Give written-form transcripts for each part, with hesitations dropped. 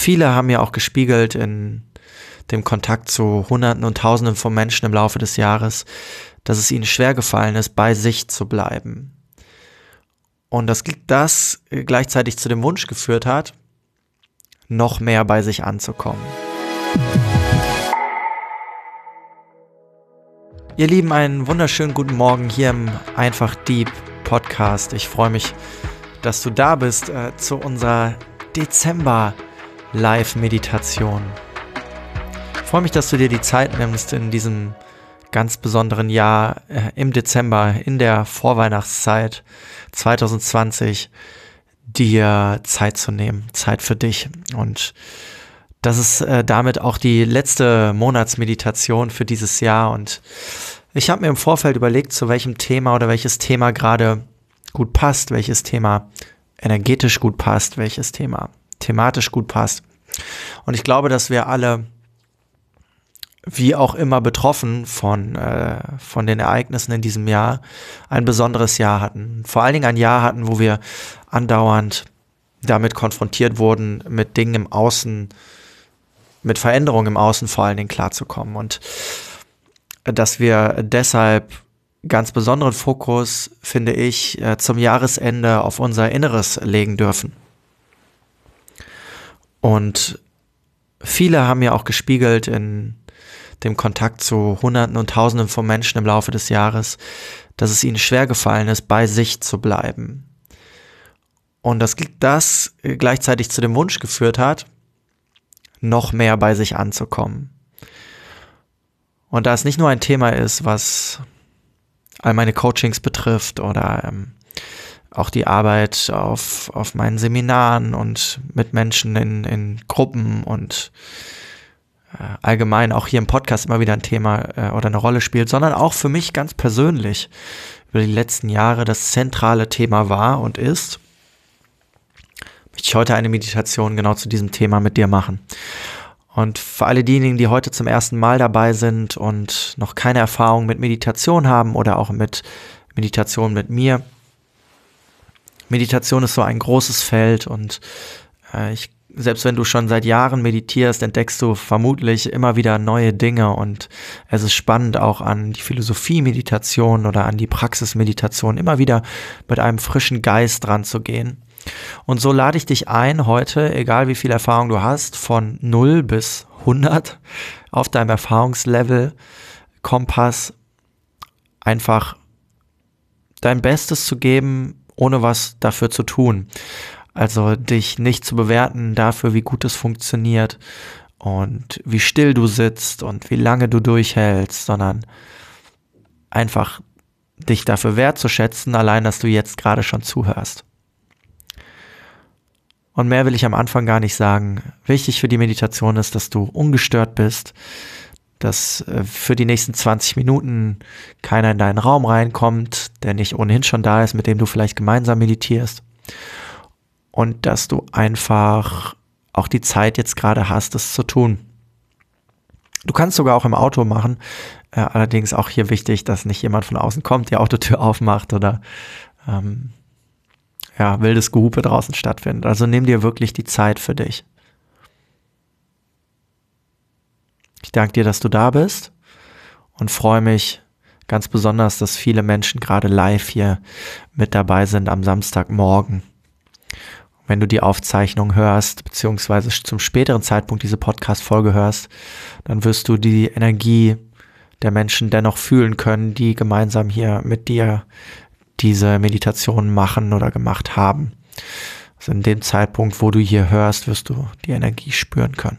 Viele haben mir auch gespiegelt in dem Kontakt zu Hunderten und Tausenden von Menschen im Laufe des Jahres, dass es ihnen schwer gefallen ist, bei sich zu bleiben. Und das gleichzeitig zu dem Wunsch geführt hat, noch mehr bei sich anzukommen. Ihr Lieben, einen wunderschönen guten Morgen hier im Einfach Deep Podcast. Ich freue mich, dass du da bist zu unserer Dezember-Live-Meditation. Ich freue mich, dass du dir die Zeit nimmst, in diesem ganz besonderen Jahr im Dezember, in der Vorweihnachtszeit 2020, dir Zeit zu nehmen, Zeit für dich. Und das ist damit auch die letzte Monatsmeditation für dieses Jahr. Und ich habe mir im Vorfeld überlegt, zu welchem Thema oder welches Thema gerade gut passt, welches Thema energetisch gut passt, welches Thema thematisch gut passt. Und ich glaube, dass wir alle, wie auch immer betroffen von den Ereignissen in diesem Jahr, ein besonderes Jahr hatten. Vor allen Dingen ein Jahr hatten, wo wir andauernd damit konfrontiert wurden, mit Dingen im Außen, mit Veränderungen im Außen vor allen Dingen klarzukommen. Und dass wir deshalb ganz besonderen Fokus, finde ich, zum Jahresende auf unser Inneres legen dürfen. Und viele haben mir auch gespiegelt in dem Kontakt zu Hunderten und Tausenden von Menschen im Laufe des Jahres, dass es ihnen schwer gefallen ist, bei sich zu bleiben. Und das gleichzeitig zu dem Wunsch geführt hat, noch mehr bei sich anzukommen. Und da es nicht nur ein Thema ist, was all meine Coachings betrifft oder auch die Arbeit auf meinen Seminaren und mit Menschen in Gruppen und allgemein auch hier im Podcast immer wieder ein Thema oder eine Rolle spielt, sondern auch für mich ganz persönlich über die letzten Jahre das zentrale Thema war und ist, möchte ich heute eine Meditation genau zu diesem Thema mit dir machen. Und für alle diejenigen, die heute zum ersten Mal dabei sind und noch keine Erfahrung mit Meditation haben oder auch mit Meditation mit mir. Meditation ist so ein großes Feld und selbst wenn du schon seit Jahren meditierst, entdeckst du vermutlich immer wieder neue Dinge und es ist spannend, auch an die Philosophie-Meditation oder an die Praxis-Meditation immer wieder mit einem frischen Geist dran zu gehen. Und so lade ich dich ein, heute, egal wie viel Erfahrung du hast, von 0 bis 100 auf deinem Erfahrungslevel Kompass einfach dein Bestes zu geben, ohne was dafür zu tun. Also dich nicht zu bewerten dafür, wie gut es funktioniert und wie still du sitzt und wie lange du durchhältst, sondern einfach dich dafür wertzuschätzen, allein, dass du jetzt gerade schon zuhörst. Und mehr will ich am Anfang gar nicht sagen. Wichtig für die Meditation ist, dass du ungestört bist, dass für die nächsten 20 Minuten keiner in deinen Raum reinkommt, der nicht ohnehin schon da ist, mit dem du vielleicht gemeinsam meditierst. Und dass du einfach auch die Zeit jetzt gerade hast, es zu tun. Du kannst sogar auch im Auto machen, allerdings auch hier wichtig, dass nicht jemand von außen kommt, die Autotür aufmacht oder wildes Gehupe draußen stattfindet. Also nimm dir wirklich die Zeit für dich. Ich danke dir, dass du da bist und freue mich ganz besonders, dass viele Menschen gerade live hier mit dabei sind am Samstagmorgen. Wenn du die Aufzeichnung hörst, beziehungsweise zum späteren Zeitpunkt diese Podcast-Folge hörst, dann wirst du die Energie der Menschen dennoch fühlen können, die gemeinsam hier mit dir diese Meditation machen oder gemacht haben. Also in dem Zeitpunkt, wo du hier hörst, wirst du die Energie spüren können.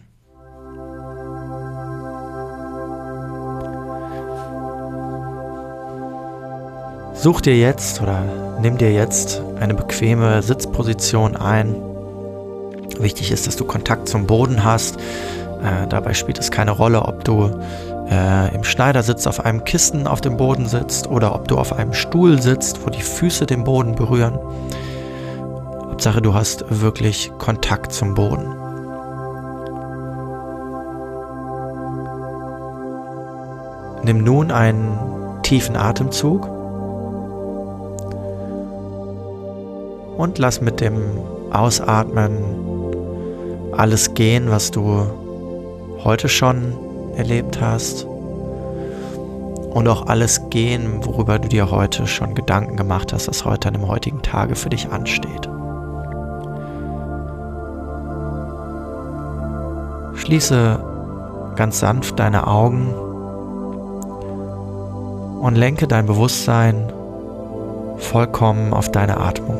Such dir jetzt oder nimm dir jetzt eine bequeme Sitzposition ein. Wichtig ist, dass du Kontakt zum Boden hast. Dabei spielt es keine Rolle, ob du im Schneidersitz auf einem Kissen auf dem Boden sitzt oder ob du auf einem Stuhl sitzt, wo die Füße den Boden berühren. Hauptsache, du hast wirklich Kontakt zum Boden. Nimm nun einen tiefen Atemzug und lass mit dem Ausatmen alles gehen, was du heute schon erlebt hast und auch alles gehen, worüber du dir heute schon Gedanken gemacht hast, was heute an dem heutigen Tage für dich ansteht. Schließe ganz sanft deine Augen und lenke dein Bewusstsein vollkommen auf deine Atmung.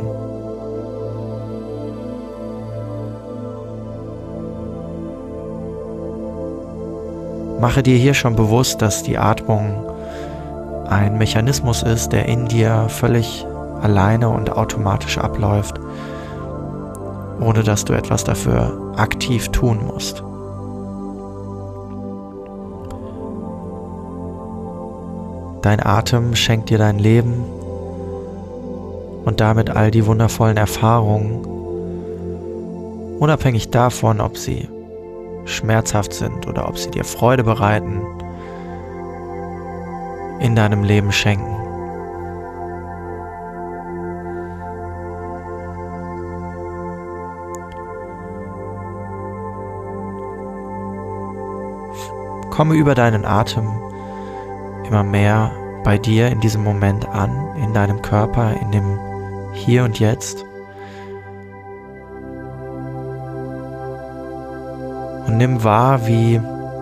Mache dir hier schon bewusst, dass die Atmung ein Mechanismus ist, der in dir völlig alleine und automatisch abläuft, ohne dass du etwas dafür aktiv tun musst. Dein Atem schenkt dir dein Leben und damit all die wundervollen Erfahrungen, unabhängig davon, ob sie schmerzhaft sind oder ob sie dir Freude bereiten, in deinem Leben schenken. Komme über deinen Atem immer mehr bei dir in diesem Moment an, in deinem Körper, in dem Hier und Jetzt. Und nimm wahr, wie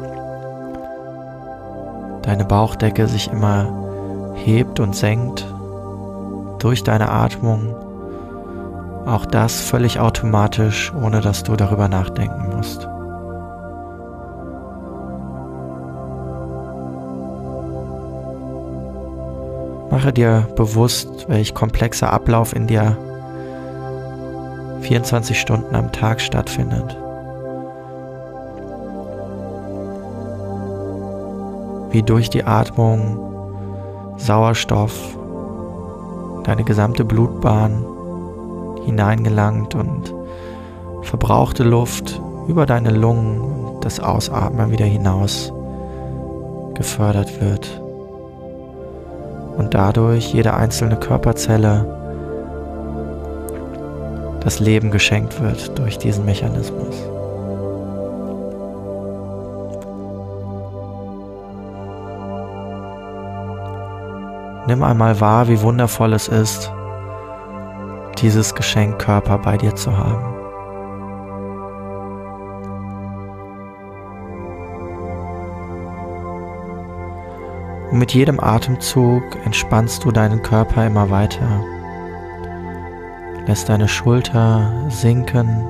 deine Bauchdecke sich immer hebt und senkt durch deine Atmung. Auch das völlig automatisch, ohne dass du darüber nachdenken musst. Mache dir bewusst, welch komplexer Ablauf in dir 24 Stunden am Tag stattfindet. Wie durch die Atmung Sauerstoff in deine gesamte Blutbahn hineingelangt und verbrauchte Luft über deine Lungen und das Ausatmen wieder hinaus gefördert wird. Und dadurch jede einzelne Körperzelle das Leben geschenkt wird durch diesen Mechanismus. Nimm einmal wahr, wie wundervoll es ist, dieses Geschenk Körper bei dir zu haben. Und mit jedem Atemzug entspannst du deinen Körper immer weiter, lässt deine Schulter sinken,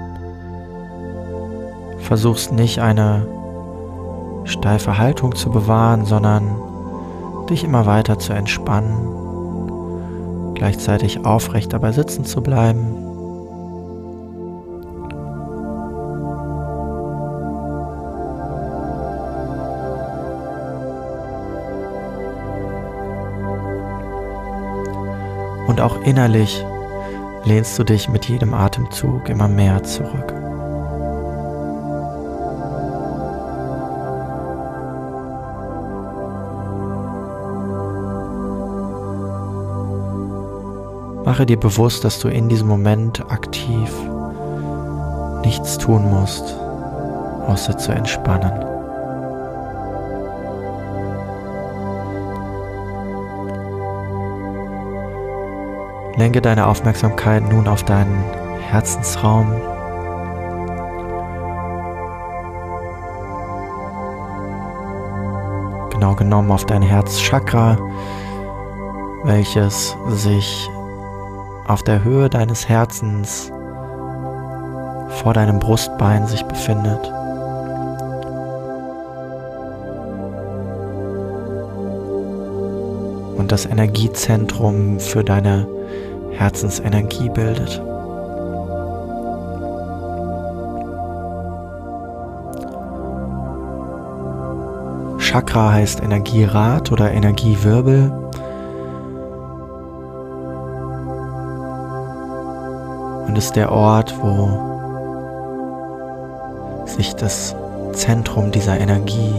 versuchst nicht eine steife Haltung zu bewahren, sondern dich immer weiter zu entspannen, gleichzeitig aufrecht dabei sitzen zu bleiben. Und auch innerlich lehnst du dich mit jedem Atemzug immer mehr zurück. Mache dir bewusst, dass du in diesem Moment aktiv nichts tun musst, außer zu entspannen. Lenke deine Aufmerksamkeit nun auf deinen Herzensraum. Genau genommen auf dein Herzchakra, welches sich auf der Höhe deines Herzens vor deinem Brustbein sich befindet. Und das Energiezentrum für deine Herzensenergie bildet. Chakra heißt Energierad oder Energiewirbel. Und ist der Ort, wo sich das Zentrum dieser Energie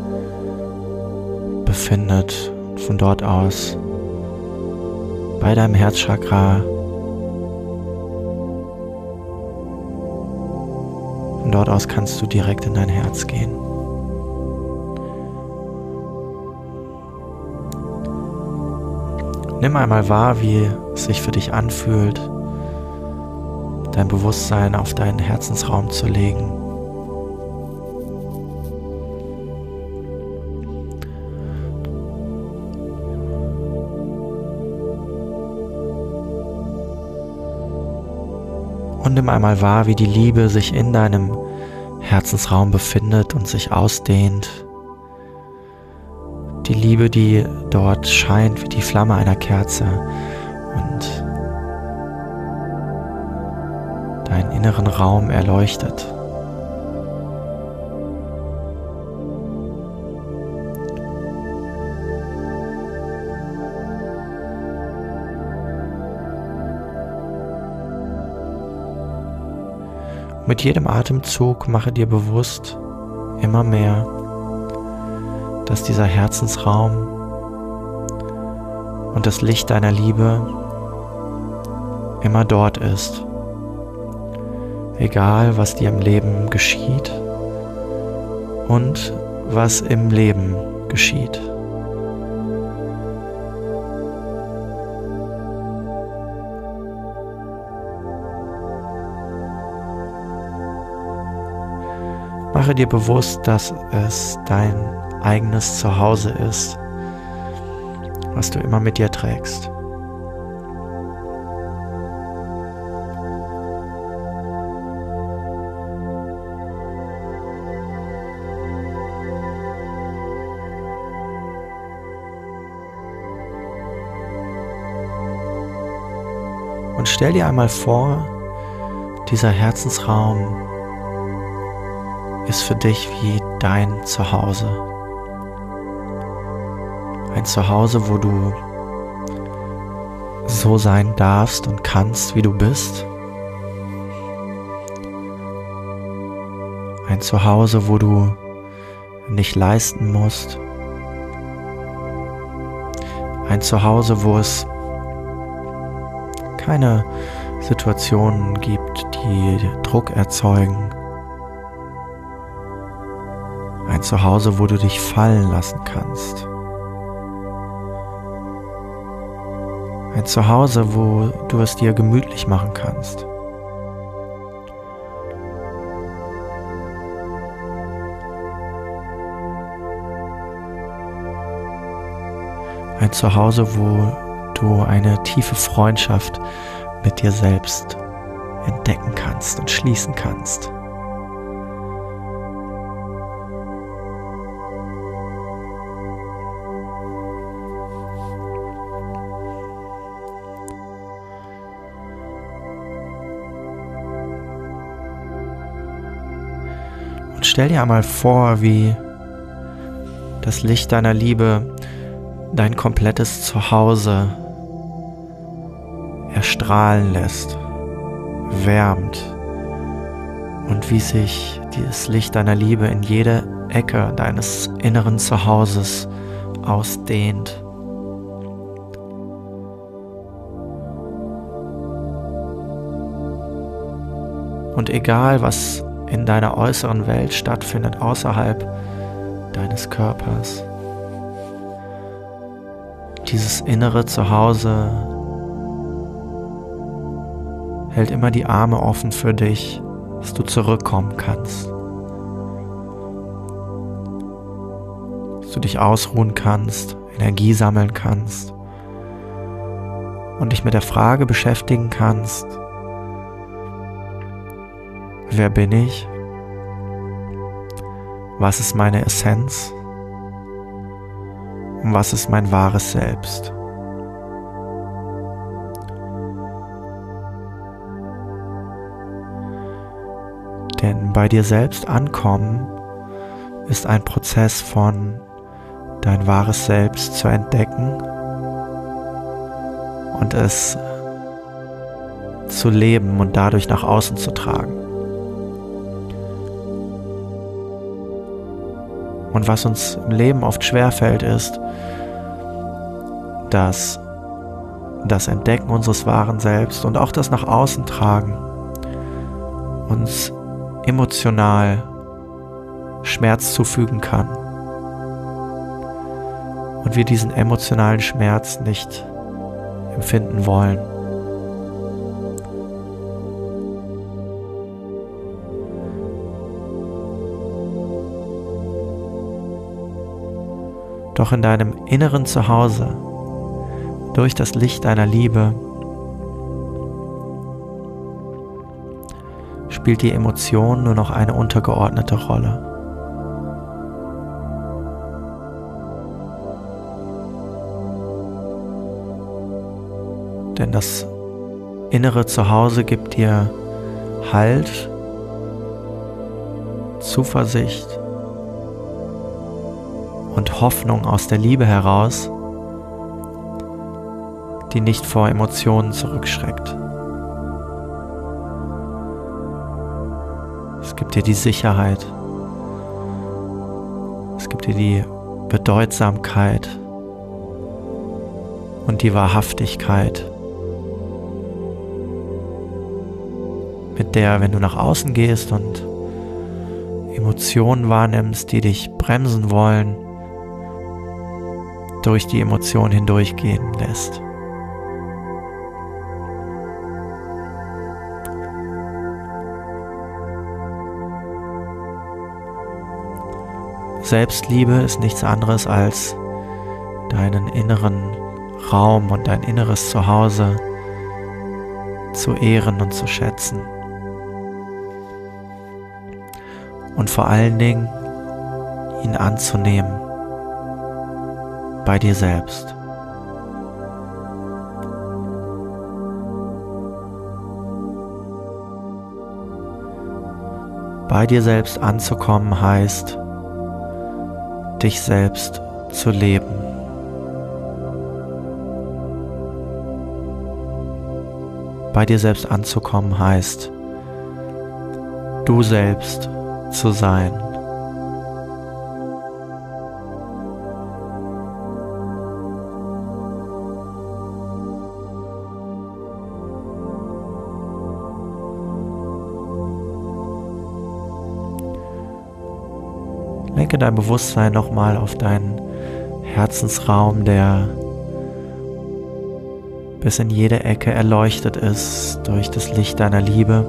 befindet. Und von dort aus bei deinem Herzchakra dort aus kannst du direkt in dein Herz gehen. Nimm einmal wahr, wie es sich für dich anfühlt, dein Bewusstsein auf deinen Herzensraum zu legen. Und nimm einmal wahr, wie die Liebe sich in deinem Herzensraum befindet und sich ausdehnt. Die Liebe, die dort scheint wie die Flamme einer Kerze und deinen inneren Raum erleuchtet. Mit jedem Atemzug mache dir bewusst immer mehr, dass dieser Herzensraum und das Licht deiner Liebe immer dort ist. Egal, was dir im Leben geschieht und was im Leben geschieht. Mache dir bewusst, dass es dein eigenes Zuhause ist, was du immer mit dir trägst. Und stell dir einmal vor, dieser Herzensraum ist für dich wie dein Zuhause. Ein Zuhause, wo du so sein darfst und kannst, wie du bist. Ein Zuhause, wo du nicht leisten musst. Ein Zuhause, wo es keine Situationen gibt, die Druck erzeugen. Ein Zuhause, wo du dich fallen lassen kannst. Ein Zuhause, wo du es dir gemütlich machen kannst. Ein Zuhause, wo du eine tiefe Freundschaft mit dir selbst entdecken kannst und schließen kannst. Und stell dir einmal vor, wie das Licht deiner Liebe dein komplettes Zuhause erstrahlen lässt, wärmt und wie sich dieses Licht deiner Liebe in jede Ecke deines inneren Zuhauses ausdehnt. Und egal, was in deiner äußeren Welt stattfindet, außerhalb deines Körpers, dieses innere Zuhause hält immer die Arme offen für dich, dass du zurückkommen kannst. Dass du dich ausruhen kannst, Energie sammeln kannst und dich mit der Frage beschäftigen kannst: Wer bin ich? Was ist meine Essenz? Und was ist mein wahres Selbst? Denn bei dir selbst ankommen ist ein Prozess von dein wahres Selbst zu entdecken und es zu leben und dadurch nach außen zu tragen. Und was uns im Leben oft schwerfällt, ist, dass das Entdecken unseres wahren Selbst und auch das nach außen tragen uns emotional Schmerz zufügen kann und wir diesen emotionalen Schmerz nicht empfinden wollen. Doch in deinem inneren Zuhause, durch das Licht deiner Liebe, spielt die Emotion nur noch eine untergeordnete Rolle. Denn das innere Zuhause gibt dir Halt, Zuversicht und Hoffnung aus der Liebe heraus, die nicht vor Emotionen zurückschreckt. Es gibt dir die Sicherheit, es gibt dir die Bedeutsamkeit und die Wahrhaftigkeit, mit der, wenn du nach außen gehst und Emotionen wahrnimmst, die dich bremsen wollen, durch die Emotion hindurchgehen lässt. Selbstliebe ist nichts anderes als deinen inneren Raum und dein inneres Zuhause zu ehren und zu schätzen. Und vor allen Dingen ihn anzunehmen bei dir selbst. Bei dir selbst anzukommen heißt, dich selbst zu leben. Bei dir selbst anzukommen heißt, du selbst zu sein. Lenke dein Bewusstsein nochmal auf deinen Herzensraum, der bis in jede Ecke erleuchtet ist durch das Licht deiner Liebe.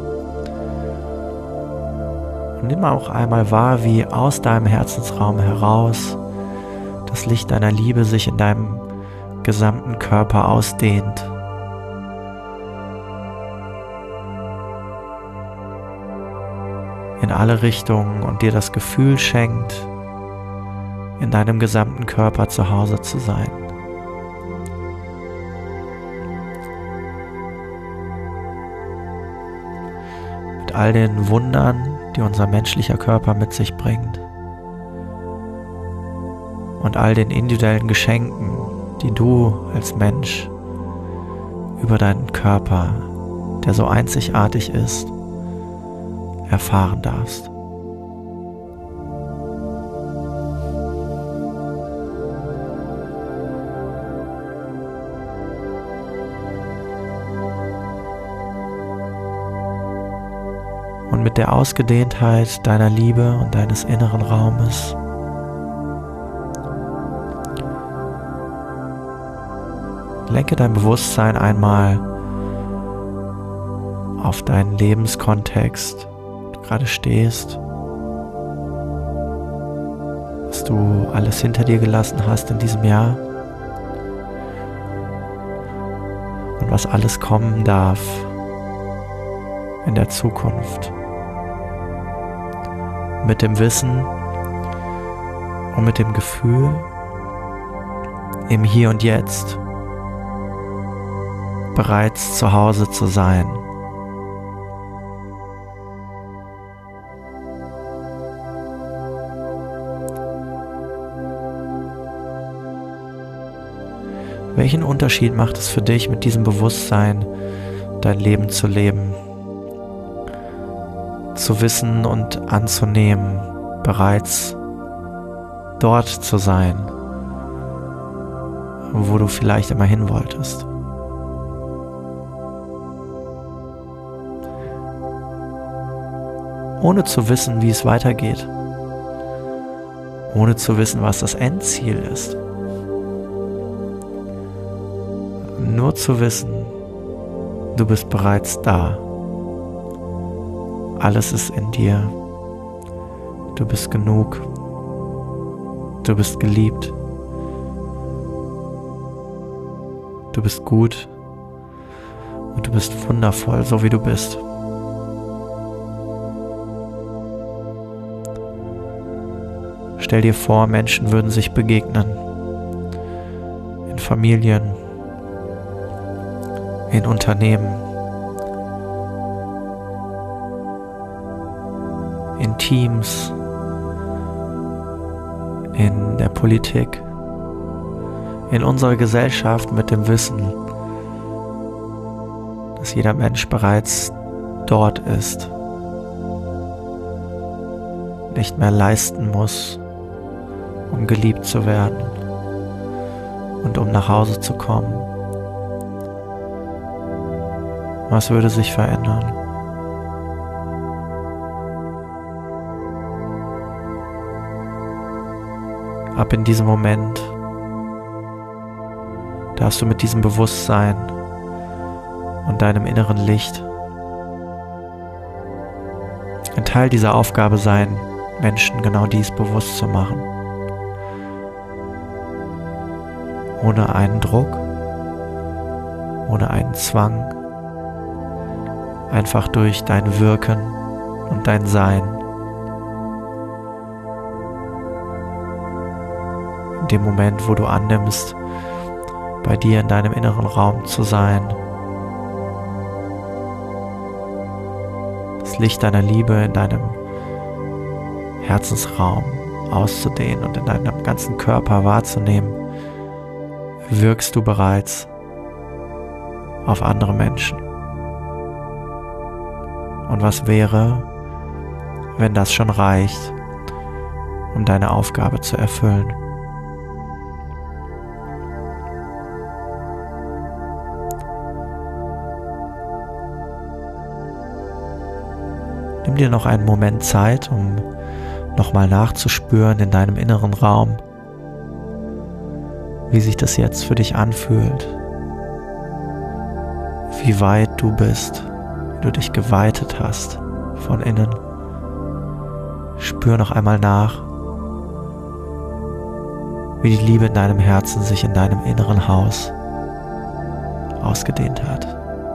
Und nimm auch einmal wahr, wie aus deinem Herzensraum heraus das Licht deiner Liebe sich in deinem gesamten Körper ausdehnt. In alle Richtungen und dir das Gefühl schenkt, in deinem gesamten Körper zu Hause zu sein. Mit all den Wundern, die unser menschlicher Körper mit sich bringt und all den individuellen Geschenken, die du als Mensch über deinen Körper, der so einzigartig ist, erfahren darfst. Und mit der Ausgedehntheit deiner Liebe und deines inneren Raumes lenke dein Bewusstsein einmal auf deinen Lebenskontext, gerade stehst, was du alles hinter dir gelassen hast in diesem Jahr und was alles kommen darf in der Zukunft. Mit dem Wissen und mit dem Gefühl, im Hier und Jetzt bereits zu Hause zu sein. Welchen Unterschied macht es für dich, mit diesem Bewusstsein dein Leben zu leben? Zu wissen und anzunehmen, bereits dort zu sein, wo du vielleicht immer hin wolltest. ohne zu wissen, wie es weitergeht, ohne zu wissen, was das Endziel ist. Nur zu wissen, du bist bereits da. Alles ist in dir. Du bist genug. Du bist geliebt. Du bist gut. Und du bist wundervoll, so wie du bist. Stell dir vor, Menschen würden sich begegnen. In Familien, in Unternehmen, in Teams, in der Politik, in unserer Gesellschaft mit dem Wissen, dass jeder Mensch bereits dort ist, nicht mehr leisten muss, um geliebt zu werden und um nach Hause zu kommen. Was würde sich verändern? Ab in diesem Moment darfst du mit diesem Bewusstsein und deinem inneren Licht ein Teil dieser Aufgabe sein, Menschen genau dies bewusst zu machen. Ohne einen Druck, ohne einen Zwang, einfach durch dein Wirken und dein Sein. In dem Moment, wo du annimmst, bei dir in deinem inneren Raum zu sein, das Licht deiner Liebe in deinem Herzensraum auszudehnen und in deinem ganzen Körper wahrzunehmen, wirkst du bereits auf andere Menschen. Und was wäre, wenn das schon reicht, um deine Aufgabe zu erfüllen? Nimm dir noch einen Moment Zeit, um nochmal nachzuspüren in deinem inneren Raum, wie sich das jetzt für dich anfühlt, wie weit du bist, wie du dich geweitet hast von innen. Spür noch einmal nach, wie die Liebe in deinem Herzen sich in deinem inneren Haus ausgedehnt hat.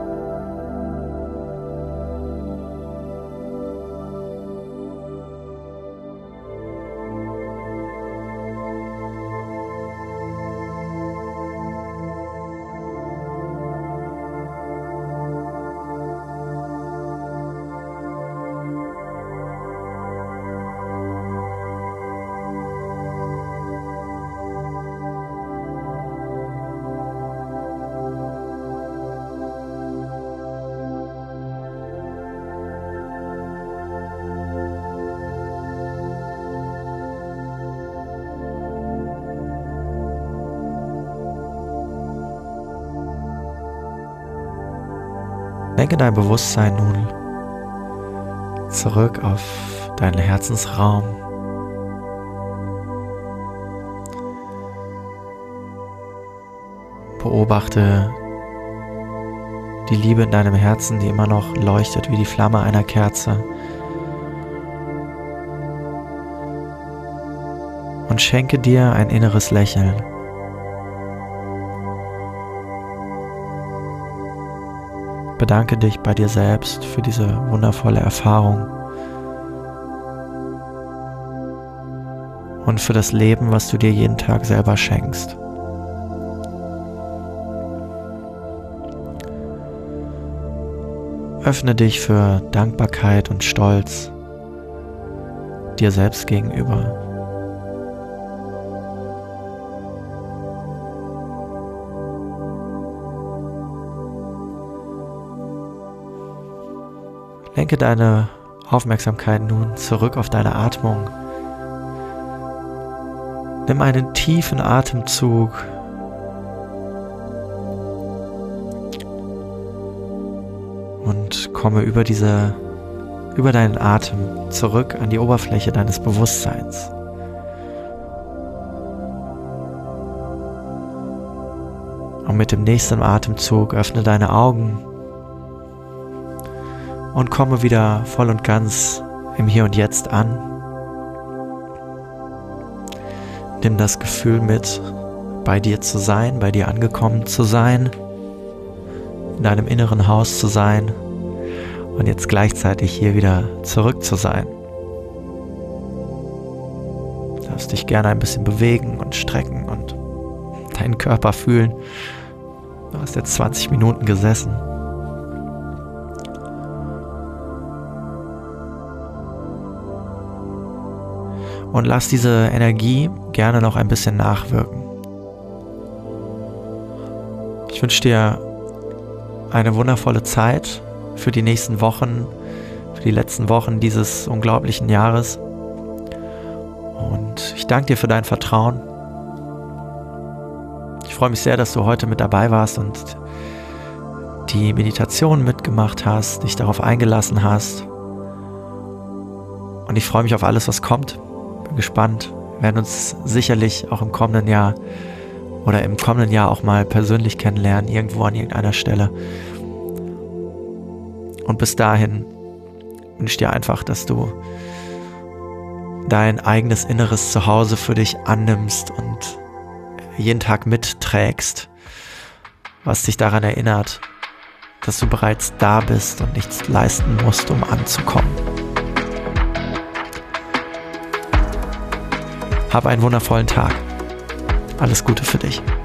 Lenke dein Bewusstsein nun zurück auf deinen Herzensraum. Beobachte die Liebe in deinem Herzen, die immer noch leuchtet wie die Flamme einer Kerze. Und schenke dir ein inneres Lächeln. Bedanke dich bei dir selbst für diese wundervolle Erfahrung und für das Leben, was du dir jeden Tag selber schenkst. Öffne dich für Dankbarkeit und Stolz dir selbst gegenüber. Lenke deine Aufmerksamkeit nun zurück auf deine Atmung. Nimm einen tiefen Atemzug und komme über diese über deinen Atem zurück an die Oberfläche deines Bewusstseins. Und mit dem nächsten Atemzug öffne deine Augen und komme wieder voll und ganz im Hier und Jetzt an. Nimm das Gefühl mit, bei dir zu sein, bei dir angekommen zu sein, in deinem inneren Haus zu sein und jetzt gleichzeitig hier wieder zurück zu sein. Du darfst dich gerne ein bisschen bewegen und strecken und deinen Körper fühlen. Du hast jetzt 20 Minuten gesessen. Und lass diese Energie gerne noch ein bisschen nachwirken. Ich wünsche dir eine wundervolle Zeit für die nächsten Wochen, für die letzten Wochen dieses unglaublichen Jahres. Und ich danke dir für dein Vertrauen. Ich freue mich sehr, dass du heute mit dabei warst und die Meditation mitgemacht hast, dich darauf eingelassen hast. Und ich freue mich auf alles, was kommt. Bin gespannt. Wir werden uns sicherlich auch im kommenden Jahr auch mal persönlich kennenlernen, irgendwo an irgendeiner Stelle. Und bis dahin wünsche ich dir einfach, dass du dein eigenes inneres Zuhause für dich annimmst und jeden Tag mitträgst, was dich daran erinnert, dass du bereits da bist und nichts leisten musst, um anzukommen. Hab einen wundervollen Tag. Alles Gute für dich.